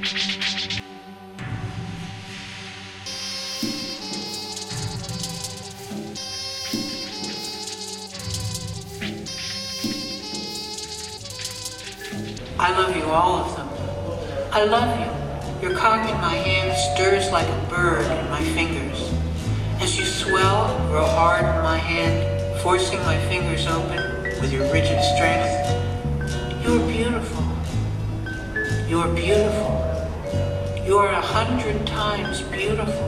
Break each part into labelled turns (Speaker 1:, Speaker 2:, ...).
Speaker 1: I love you, all of them. I love you. Your cock in my hand stirs like a bird in my fingers. As you swell and grow hard in my hand, forcing my fingers open with your rigid strength. You are beautiful. You are beautiful. You are 100 times beautiful.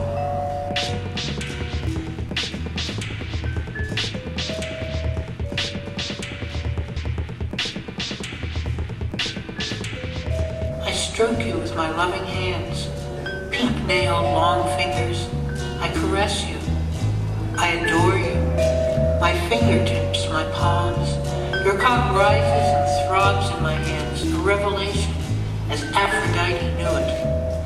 Speaker 1: I stroke you with my loving hands, pink-nailed long fingers. I caress you. I adore you. My fingertips, my palms. Your cock rises and throbs in my hands, a revelation, as Aphrodite knew it.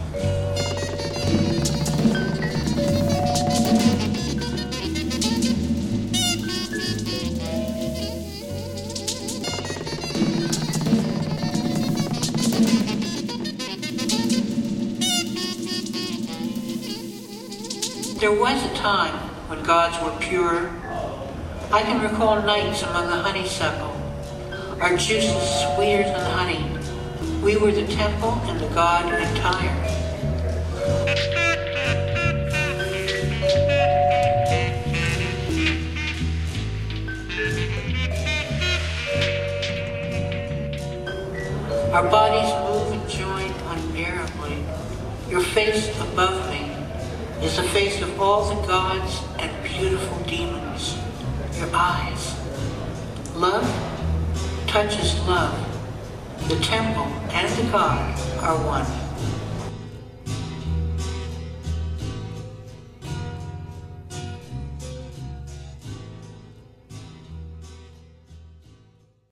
Speaker 1: There was a time when gods were purer. I can recall nights among the honeysuckle, our juices sweeter than honey. We were the temple and the god entire. Our bodies move and join unbearably. Your face above me is the face of all the gods and beautiful demons. Your eyes. Love touches love. The temple and the god are one.